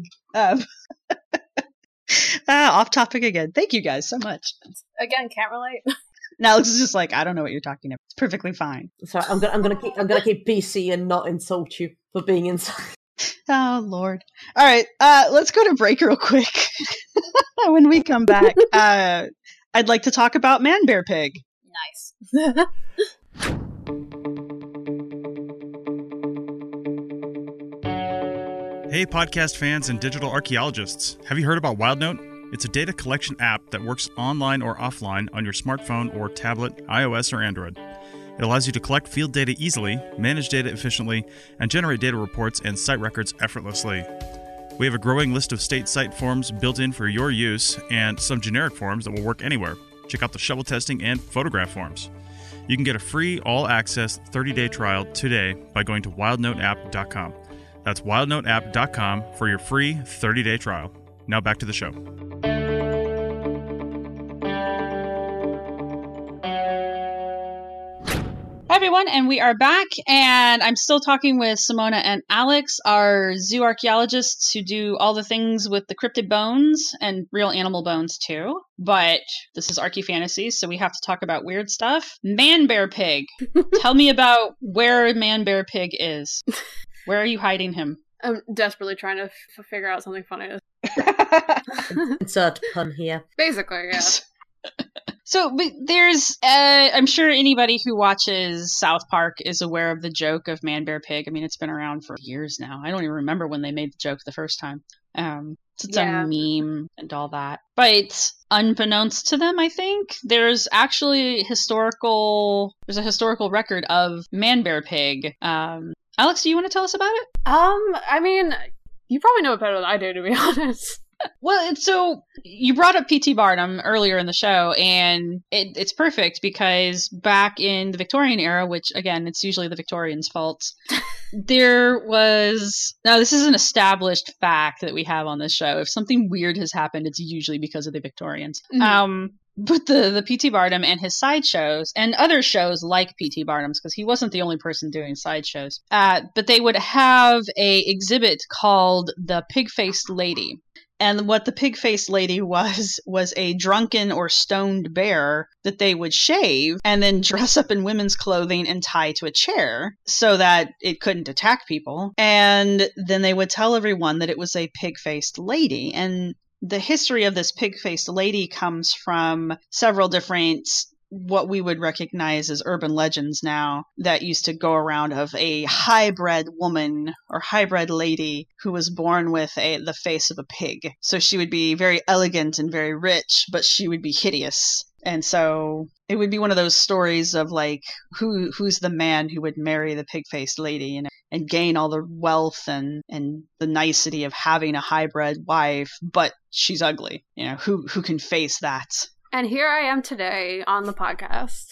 Off topic again. Thank you guys so much. Again, can't relate. And Alex is just like, I don't know what you're talking about. It's perfectly fine. Sorry, I'm gonna keep PC and not insult you for being inside. Oh Lord. All right, let's go to break real quick. When we come back, I'd like to talk about Man Bear Pig. Nice. Hey, podcast fans and digital archaeologists. Have you heard about WildNote? It's a data collection app that works online or offline on your smartphone or tablet, iOS or Android. It allows you to collect field data easily, manage data efficiently, and generate data reports and site records effortlessly. We have a growing list of state site forms built in for your use and some generic forms that will work anywhere. Check out the shovel testing and photograph forms. You can get a free all-access 30-day trial today by going to wildnoteapp.com. That's wildnoteapp.com for your free 30-day trial. Now back to the show. Hi everyone, and we are back, and I'm still talking with Simona and Alex, our zoo archaeologists who do all the things with the cryptid bones and real animal bones too. But this is Archie Fantasy, so we have to talk about weird stuff. Man Bear Pig. Tell me about where Man Bear Pig is. Where are you hiding him? I'm desperately trying to figure out something funny to Insert pun here. Basically, yeah. So but there's, I'm sure anybody who watches South Park is aware of the joke of Man Bear Pig. I mean, it's been around for years now. I don't even remember when they made the joke the first time. It's a meme and all that. But unbeknownst to them, I think, there's actually a historical record of Man Bear Pig. Alex, do you want to tell us about it? I mean, you probably know it better than I do, to be honest. Well, so you brought up P.T. Barnum earlier in the show, and it's perfect because back in the Victorian era, which, again, it's usually the Victorians' fault, now this is an established fact that we have on this show. If something weird has happened, it's usually because of the Victorians. Mm-hmm. But the P.T. Barnum and his sideshows, and other shows like P.T. Barnum's, because he wasn't the only person doing sideshows, but they would have a exhibit called the Pig-Faced Lady. And what the pig-faced lady was a drunken or stoned bear that they would shave and then dress up in women's clothing and tie to a chair so that it couldn't attack people. And then they would tell everyone that it was a pig-faced lady. And the history of this pig-faced lady comes from several different what we would recognize as urban legends now that used to go around of a hybrid woman or hybrid lady who was born with the face of a pig. So she would be very elegant and very rich, but she would be hideous. And so it would be one of those stories of like, who's the man who would marry the pig-faced lady and gain all the wealth and the nicety of having a hybrid wife, but she's ugly. Who can face that? And here I am today on the podcast.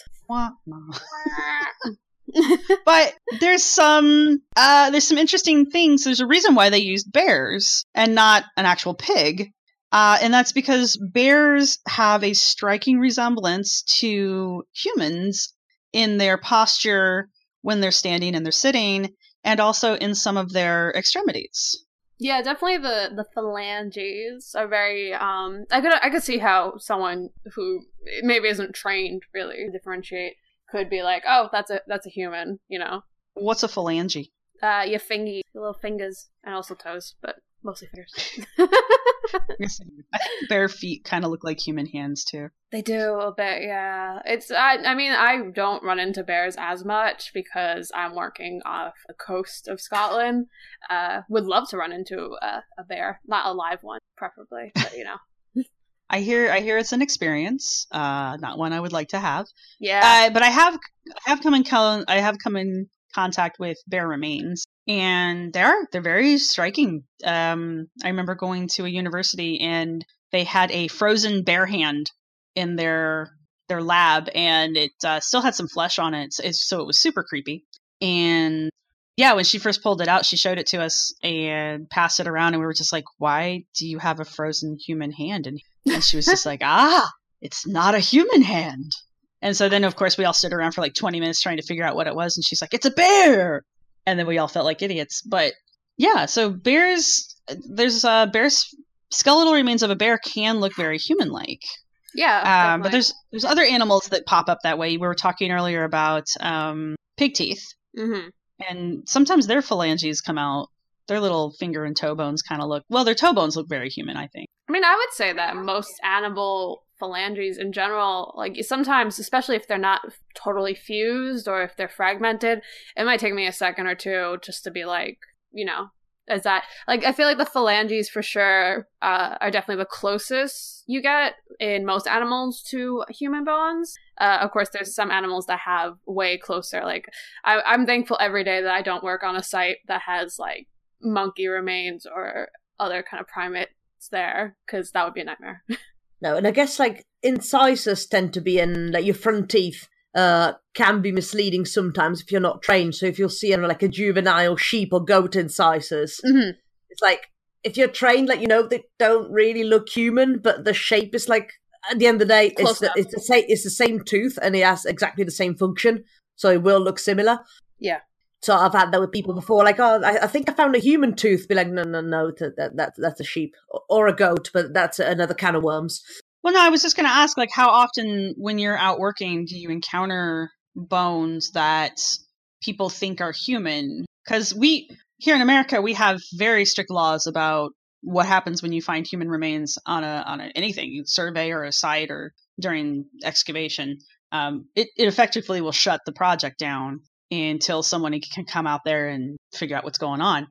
But there's some interesting things. There's a reason why they used bears and not an actual pig. And that's because bears have a striking resemblance to humans in their posture when they're standing and they're sitting, and also in some of their extremities. Yeah, definitely the phalanges are very, I could see how someone who maybe isn't trained really differentiate could be like, oh, that's a human, you know. What's a phalange? Your fingy, your little fingers, and also toes, but mostly fingers. Bear feet kind of look like human hands too. They do a little bit, yeah. I mean, I don't run into bears as much because I'm working off the coast of Scotland. Would love to run into a bear, not a live one, preferably, but you know. I hear it's an experience, not one I would like to have. Yeah, but I have come in contact with bear remains, and they're very striking. I remember going to a university and they had a frozen bear hand in their lab, and it still had some flesh on it, so it was super creepy. And yeah, when she first pulled it out, she showed it to us and passed it around, and we were just like, "Why do you have a frozen human hand?" And she was just like, "It's not a human hand." And so then, of course, we all stood around for like 20 minutes trying to figure out what it was, and she's like, "It's a bear!" And then we all felt like idiots. But yeah, so bears, there's skeletal remains of a bear can look very human-like. Yeah, but there's other animals that pop up that way. We were talking earlier about pig teeth, and sometimes their phalanges come out. Their little finger and toe bones kind of look, well, their toe bones look very human, I think. I mean, I would say that most animal phalanges in general, like sometimes, especially if they're not totally fused or if they're fragmented, it might take me a second or two just to be like, you know, is that, like, I feel like the phalanges for sure are definitely the closest you get in most animals to human bones. Of course, there's some animals that have way closer. Like, I'm thankful every day that I don't work on a site that has, like, monkey remains or other kind of primates there, because that would be a nightmare. No, and I guess, like, incisors tend to be in, like, your front teeth can be misleading sometimes if you're not trained. So if you'll see like a juvenile sheep or goat incisors, it's like, if you're trained, like, you know, they don't really look human, but the shape is like, at the end of the day, it's the same tooth and it has exactly the same function, so it will look similar. Yeah. So I've had that with people before, like, oh, I think I found a human tooth. Be like, no, that's a sheep or a goat, but that's another can of worms. Well, no, I was just going to ask, like, how often when you're out working do you encounter bones that people think are human? Because here in America, we have very strict laws about what happens when you find human remains on anything, survey or a site or during excavation. It effectively will shut the project down until someone can come out there and figure out what's going on.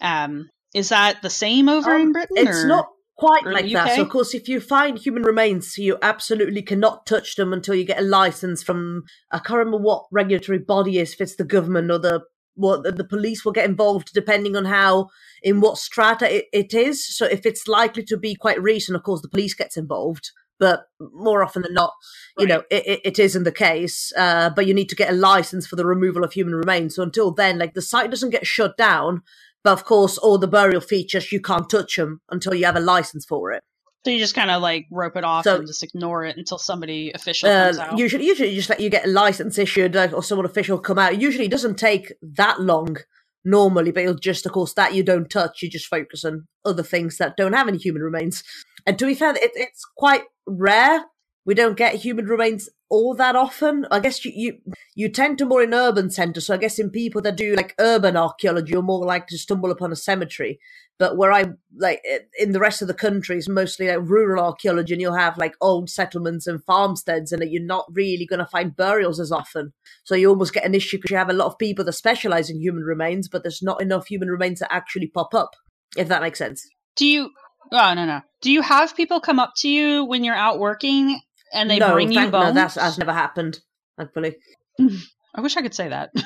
Is that the same over in Britain? It's not quite like that. So, of course, if you find human remains, you absolutely cannot touch them until you get a license from, I can't remember what regulatory body is, if it's the government or the police will get involved depending on in what strata it is. So if it's likely to be quite recent, of course, the police gets involved. But more often than not, you know, it isn't the case. But you need to get a license for the removal of human remains. So until then, like, the site doesn't get shut down. But of course, all the burial features, you can't touch them until you have a license for it. So you just kind of like rope it off and just ignore it until somebody official comes out? Usually just let you get a license issued or someone official come out. Usually it doesn't take that long normally, but it'll just, of course, that you don't touch. You just focus on other things that don't have any human remains. And to be fair, it's quite rare. We don't get human remains all that often. I guess you tend to more in urban centres. So I guess in people that do like urban archaeology, you're more likely to stumble upon a cemetery. But where I, like, in the rest of the country, is mostly like rural archaeology, and you'll have like old settlements and farmsteads, and you're not really going to find burials as often. So you almost get an issue because you have a lot of people that specialise in human remains, but there's not enough human remains that actually pop up, if that makes sense. Oh, no. Do you have people come up to you when you're out working and they bring you bones? No, that's never happened, thankfully. I wish I could say that.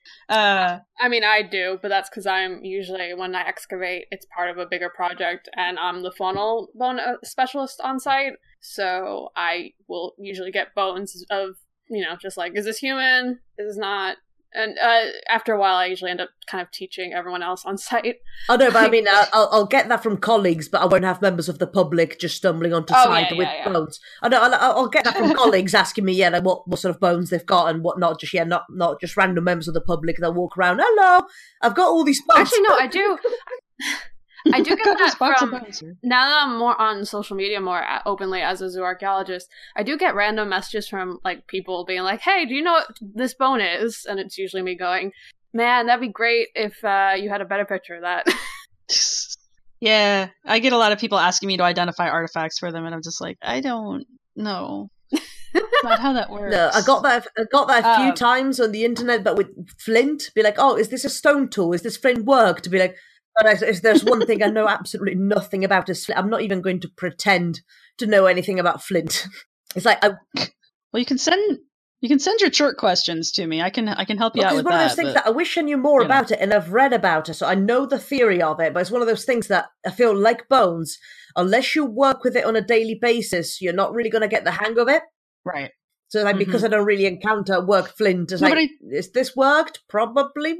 I mean, I do, but that's because I'm usually, when I excavate, it's part of a bigger project, and I'm the faunal bone specialist on site, so I will usually get bones of, you know, just like, is this human? Is this not? And after a while, I usually end up kind of teaching everyone else on site. Oh, no, but I mean, I'll get that from colleagues, but I won't have members of the public just stumbling onto site with bones. I'll get that from colleagues asking me, like, what sort of bones they've got and what not. Just, not just random members of the public that walk around, hello, I've got all these bones. Actually, no, I do. I do get Got this that box of from, bones here. now that I'm more on social media more openly as a zooarchaeologist, I do get random messages from like people being like, hey, do you know what this bone is? And it's usually me going, man, that'd be great if you had a better picture of that. Yeah, I get a lot of people asking me to identify artifacts for them, and I'm just like, I don't know. That's not how that works. No, I got that a few Um, times on the internet, but with flint, be like, oh, is this a stone tool? Is this flint work? To be like, but if there's one thing I know absolutely nothing about is flint. I'm not even going to pretend to know anything about flint. It's like, well, you can send your short questions to me. I can help you out it's with one of that. those things but- that I wish I knew more you know. about it, and I've read about it, so I know the theory of it, but it's one of those things that I feel like bones, unless you work with it on a daily basis, you're not really going to get the hang of it. Right. So like, because I don't really encounter work flint, it's No, like, but is this worked? Probably.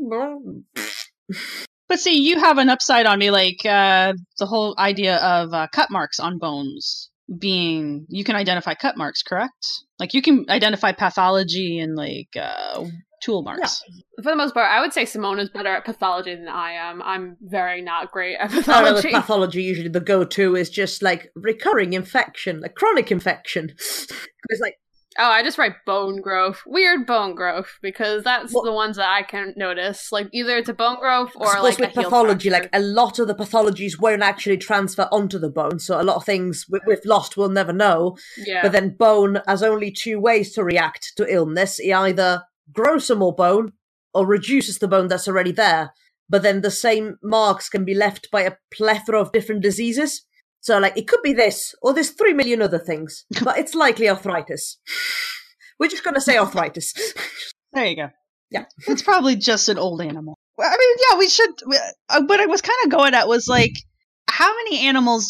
But see, you have an upside on me, like the whole idea of cut marks on bones being, you can identify cut marks, correct? Like you can identify pathology and like tool marks. For the most part, I would say Simona's better at pathology than I am. I'm very not great at I don't know, with pathology. pathology, usually the go-to is just like recurring infection, like chronic infection. It's like, Oh, I just write bone growth. Weird bone growth, because that's Well- the ones that I can notice. Like, either it's a bone growth I or suppose like a with heel pathology, fracture. like a lot of the pathologies won't actually transfer onto the bone, so a lot of things we've lost we'll never know. Yeah. But then bone has only two ways to react to illness. It either grows some more bone or reduces the bone that's already there. But then the same marks can be left by a plethora of different diseases. So like it could be this, or there's 3 million other things, but it's likely arthritis. We're just going to say arthritis. There you go. Yeah. It's probably just an old animal. Well, I mean, yeah, we should. What I was kind of going at was like, how many animal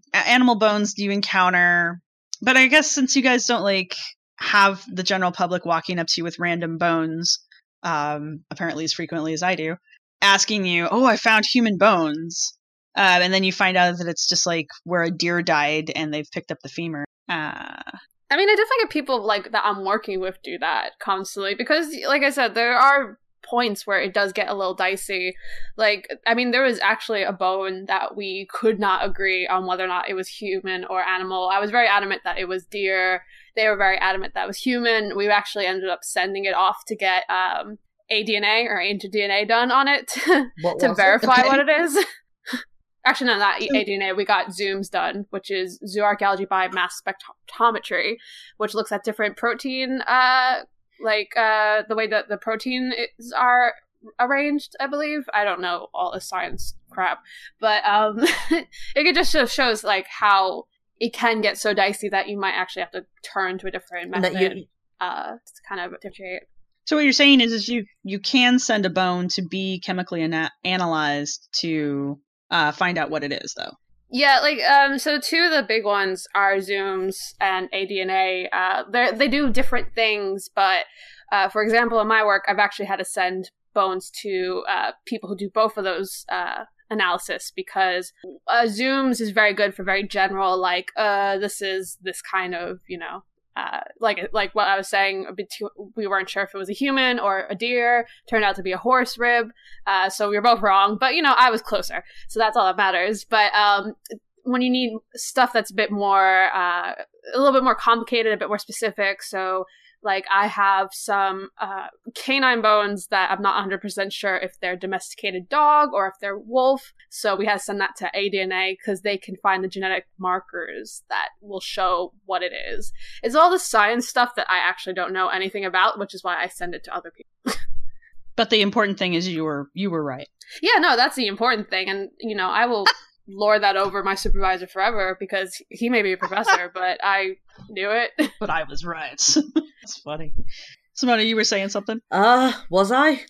bones do you encounter? But I guess since you guys don't like have the general public walking up to you with random bones, apparently as frequently as I do, asking you, "Oh, I found human bones," and then you find out that it's just like where a deer died and they've picked up the femur. I mean, I definitely get people like that I'm working with do that constantly because, like I said, there are points where it does get a little dicey. Like, I mean, there was actually a bone that we could not agree on whether or not it was human or animal. I was very adamant that it was deer. They were very adamant that it was human. We actually ended up sending it off to get ADNA or ancient DNA done on it to verify what it is. Actually, no, not ADNA. We got Zooms done, which is zooarchaeology by mass spectrometry, which looks at different protein, the way that the proteins are arranged, I believe. I don't know all the science crap, but it just shows like how it can get so dicey that you might actually have to turn to a different method to kind of differentiate. So what you're saying is you can send a bone to be chemically analyzed to find out what it is, though. Yeah, like so two of the big ones are Zooms and ADNA. They do different things, but for example, in my work, I've actually had to send bones to people who do both of those analysis because Zooms is very good for very general, like this is this kind of, you know. Like what I was saying, we weren't sure if it was a human or a deer. Turned out to be a horse rib. So we were both wrong, but you know, I was closer, so that's all that matters. But when you need stuff that's a bit more, a little bit more complicated, a bit more specific, so like I have some canine bones that I'm not 100% sure if they're domesticated dog or if they're wolf. So we had to send that to ADNA because they can find the genetic markers that will show what it is. It's all the science stuff that I actually don't know anything about, which is why I send it to other people. But the important thing is you were right. Yeah, no, that's the important thing. And, you know, I will lord that over my supervisor forever because he may be a professor, but I knew it. But I was right. That's funny. Simona, you were saying something? Was I?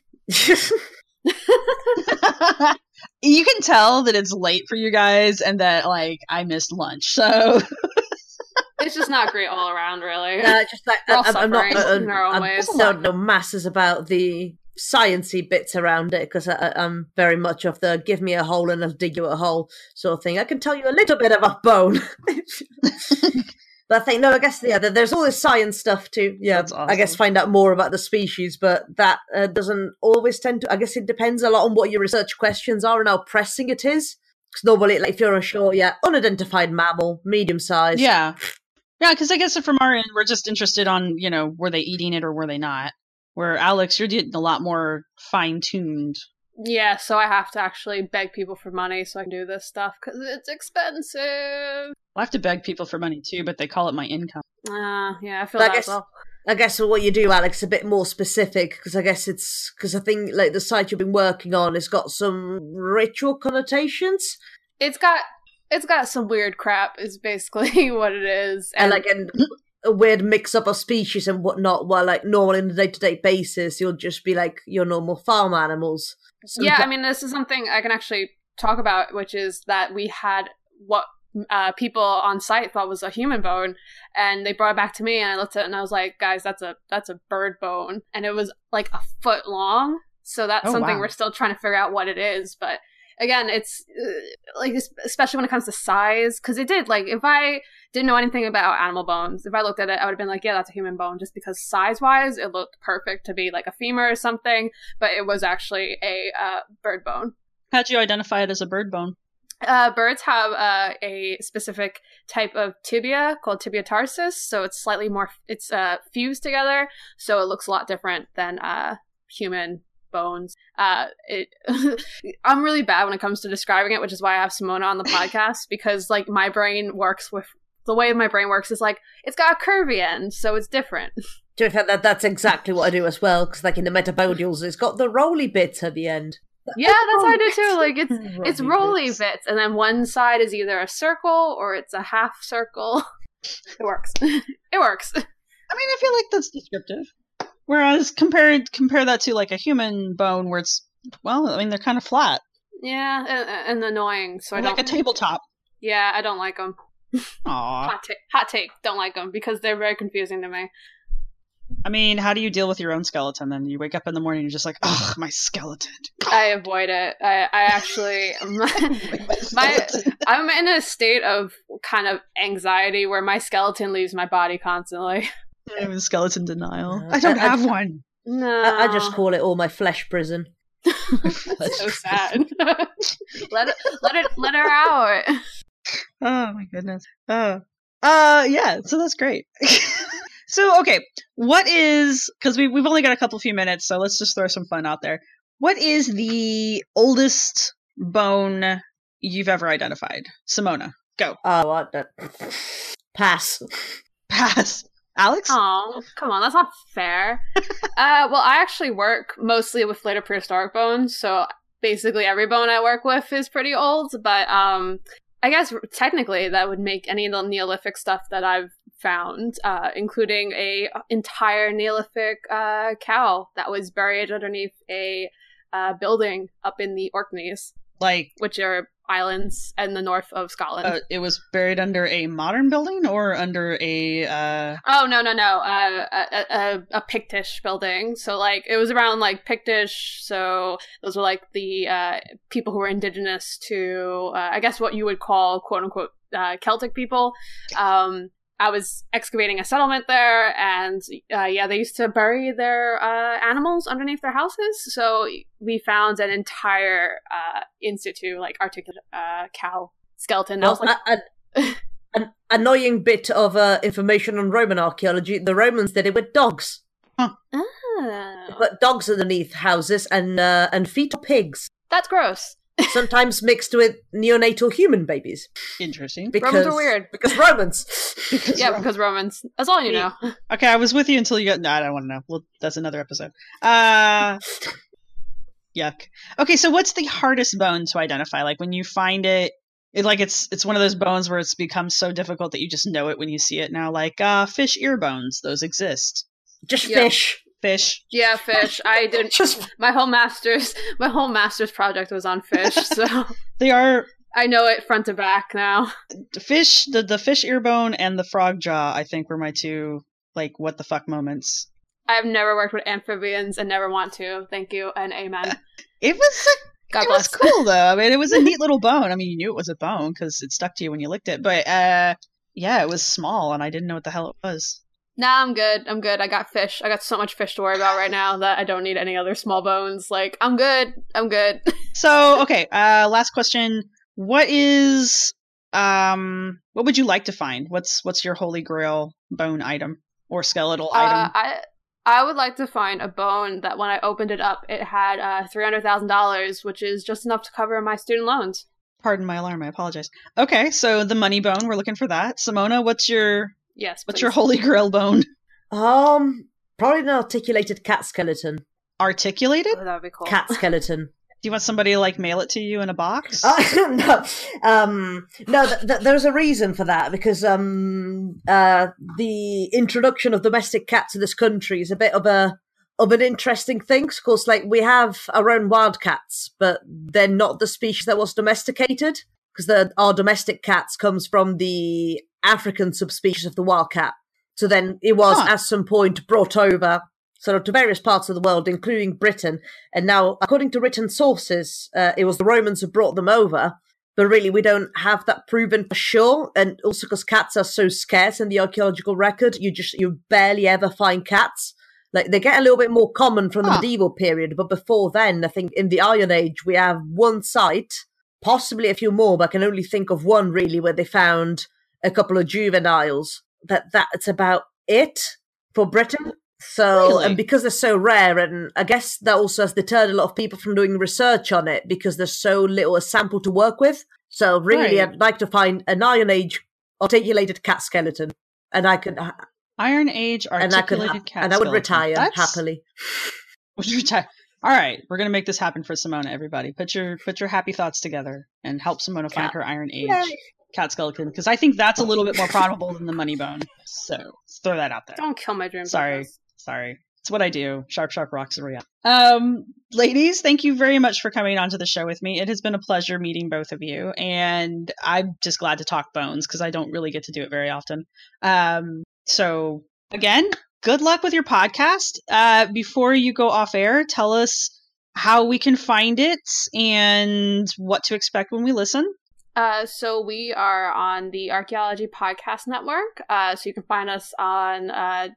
You can tell that it's late for you guys and that, like, I missed lunch, so... It's just not great all around, really. Just like, We're all I'm not, suffering in our own ways. I don't know masses about the sciencey bits around it because I'm very much of the give me a hole and I'll dig you a hole sort of thing. I can tell you a little bit about bone. But I think, no, I guess, yeah, there's all this science stuff too. Yeah, That's awesome. I guess find out more about the species, but that doesn't always tend to, I guess it depends a lot on what your research questions are and how pressing it is. Because normally, like, if you're unsure, unidentified mammal, medium size. Yeah. Yeah, because I guess from our end, we're just interested on, were they eating it or were they not? Where, Alex, you're getting a lot more fine-tuned. Yeah, so I have to actually beg people for money so I can do this stuff, because it's expensive. I have to beg people for money, too, but they call it my income. Yeah, I feel that as well. I guess what you do, Alex, is a bit more specific, because I think, like, the site you've been working on has got some ritual connotations. It's got some weird crap, is basically what it is. And a weird mix-up of species and whatnot, while, like, normal on a day-to-day basis, you'll just be, like, your normal farm animals. I mean, this is something I can actually talk about, which is that we had what people on site thought was a human bone, and they brought it back to me, and I looked at it and I was like, guys, that's a bird bone, and it was like a foot long, so that's something we're still trying to figure out what it is. But again, it's like, especially when it comes to size, because it did, like, if I didn't know anything about animal bones, if I looked at it, I would have been like, yeah, that's a human bone, just because size-wise, it looked perfect to be like a femur or something, but it was actually a bird bone. How'd you identify it as a bird bone? Birds have a specific type of tibia called tibia tarsus, so it's slightly more, it's fused together, so it looks a lot different than human bones. I'm really bad when it comes to describing it, which is why I have Simona on the podcast, because, like, my brain works with, the way my brain works is like, it's got a curvy end, so it's different. To be fair, that's exactly what I do as well, because, like, in the metabodials, it's got the roly bits at the end. Yeah, that's how I do too. Like, it's roly bits, and then one side is either a circle or it's a half circle. It works. It works. I mean, I feel like that's descriptive. Whereas compare that to, like, a human bone where it's, well, I mean, they're kind of flat. Yeah, and annoying. So I don't, like a tabletop. Yeah, I don't like them. Aww. Hot take. Don't like them because they're very confusing to me. I mean, how do you deal with your own skeleton then? You wake up in the morning and you're just like, ugh, my skeleton. I avoid it. I actually, I'm in a state of kind of anxiety where my skeleton leaves my body constantly. I'm in skeleton denial. I don't have one. No. I just call it all my flesh prison. So sad. let her out. Oh my goodness. Yeah, so that's great. So, okay, what is, because we've only got a few minutes, so let's just throw some fun out there. What is the oldest bone you've ever identified? Simona, go. Oh, pass. Pass. Alex? Oh, come on, that's not fair. Well, I actually work mostly with later prehistoric bones, so basically every bone I work with is pretty old, but I guess technically that would make any of the Neolithic stuff that I've found, including a entire Neolithic cow that was buried underneath a building up in the Orkneys, which are islands in the north of Scotland. It was buried under a modern building or under a... Oh, no. A Pictish building. So, like, it was around, like, Pictish, so those were, like, the people who were indigenous to, I guess what you would call, quote-unquote, Celtic people. I was excavating a settlement there, and they used to bury their animals underneath their houses. So we found an entire in situ, like, articulate cow skeleton. Well, an annoying bit of information on Roman archaeology: the Romans did it with dogs. Huh. But dogs underneath houses and fetal pigs. That's gross. Sometimes mixed with neonatal human babies. Interesting. Romans are weird. Because Romans. Because Romans. That's all you know. Okay, I was with you until you got... No, I don't want to know. Well, that's another episode. Yuck. Okay, so what's the hardest bone to identify? Like, when you find it, it's one of those bones where it's become so difficult that you just know it when you see it now. Like, fish ear bones. Those exist. Just fish. Fish. Yeah, fish. I didn't. My whole master's project was on fish, so they are. I know it front to back now. The fish, the fish ear bone, and the frog jaw, I think, were my two, like, what the fuck moments. I've never worked with amphibians and never want to. Thank you and amen. It was cool though. I mean, it was a neat little bone. I mean, you knew it was a bone because it stuck to you when you licked it. But yeah, it was small, and I didn't know what the hell it was. Nah, I'm good. I got fish. I got so much fish to worry about right now that I don't need any other small bones. Like, I'm good. So, okay, last question. what would you like to find? What's your holy grail bone item or skeletal item? I would like to find a bone that when I opened it up, it had $300,000, which is just enough to cover my student loans. Pardon my alarm. I apologize. Okay, so the money bone, we're looking for that. Simona, what's your holy grail bone? Probably an articulated cat skeleton. Articulated? Oh, that would be cool. Cat skeleton. Do you want somebody to like mail it to you in a box? No. There's a reason for that, because the introduction of domestic cats in this country is a bit of an interesting thing. Of course, like, we have our own wild cats, but they're not the species that was domesticated, because our domestic cats comes from the African subspecies of the wild cat. So then it was at some point brought over sort of to various parts of the world, including Britain. And now, according to written sources, it was the Romans who brought them over. But really, we don't have that proven for sure. And also because cats are so scarce in the archaeological record, you barely ever find cats. Like, they get a little bit more common from the medieval period. But before then, I think in the Iron Age, we have one site, possibly a few more, but I can only think of one really, where they found a couple of juveniles. That's about it for Britain. So, really? And because they're so rare, and I guess that also has deterred a lot of people from doing research on it, because there's so little a sample to work with. So really, I'd like to find an Iron Age articulated cat skeleton, and I could Iron Age articulated cat skeleton. And I would retire happily. Would retire? All right, we're gonna make this happen for Simona. Everybody, put your happy thoughts together and help Simona find her Iron Age cat skeleton, because I think that's a little bit more probable than the money bone. So let's throw that out there. Don't kill my dreams. Sorry. It's what I do. Sharp rocks are real. Ladies, thank you very much for coming onto the show with me. It has been a pleasure meeting both of you, and I'm just glad to talk bones because I don't really get to do it very often. So again, good luck with your podcast. Before you go off air, tell us how we can find it and what to expect when we listen. So we are on the Archaeology Podcast Network. So you can find us on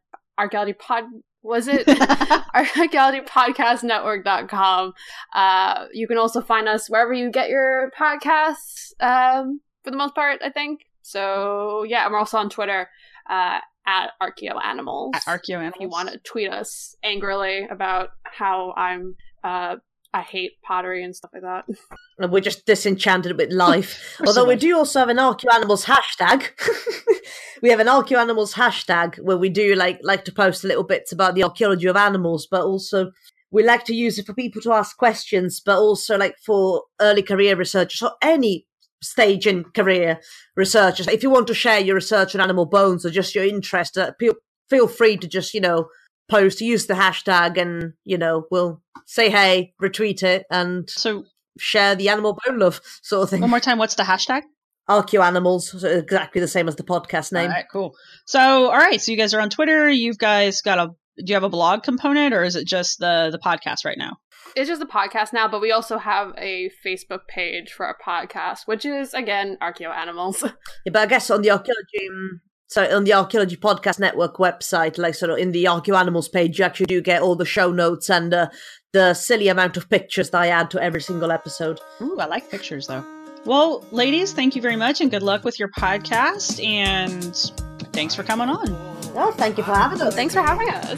archaeologypodcastnetwork.com. You can also find us wherever you get your podcasts, for the most part, I think. So yeah, and we're also on Twitter, at ArchaeoAnimals. At ArchaeoAnimals. If you want to tweet us angrily about how I hate pottery and stuff like that. We're just disenchanted with life. Although we do also have an ArchaeoAnimals hashtag. We have an ArchaeoAnimals hashtag where we do like to post little bits about the archaeology of animals, but also we like to use it for people to ask questions, but also like for early career researchers or any stage in career researchers. If you want to share your research on animal bones or just your interest, feel free to just, post, use the hashtag, and, we'll say hey, retweet it, and share the animal bone love sort of thing. One more time, what's the hashtag? ArchaeoAnimals, so exactly the same as the podcast name. All right, cool. So you guys are on Twitter. You guys do you have a blog component, or is it just the podcast right now? It's just the podcast now, but we also have a Facebook page for our podcast, which is, again, ArchaeoAnimals. Yeah, but I guess on the Archaeology Podcast Network website, like sort of in the ArchaeoAnimals page, you actually do get all the show notes and the silly amount of pictures that I add to every single episode. Ooh, I like pictures, though. Well, ladies, thank you very much, and good luck with your podcast, and thanks for coming on. Oh, thank you for having us. Thanks for having us.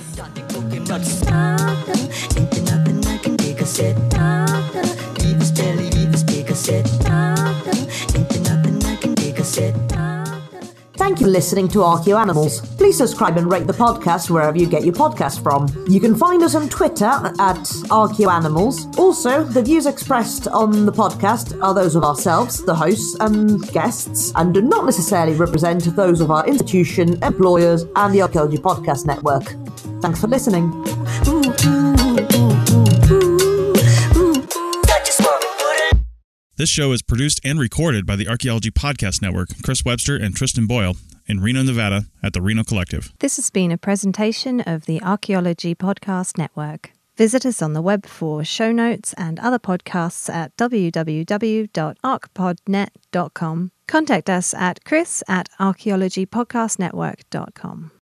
Thank you for listening to ArchaeoAnimals. Please subscribe and rate the podcast wherever you get your podcast from. You can find us on Twitter at ArchaeoAnimals. Also, the views expressed on the podcast are those of ourselves, the hosts and guests, and do not necessarily represent those of our institution, employers, and the Archaeology Podcast Network. Thanks for listening. This show is produced and recorded by the Archaeology Podcast Network, Chris Webster and Tristan Boyle, in Reno, Nevada, at the Reno Collective. This has been a presentation of the Archaeology Podcast Network. Visit us on the web for show notes and other podcasts at www.archpodnet.com. Contact us at chris@archaeologypodcastnetwork.com.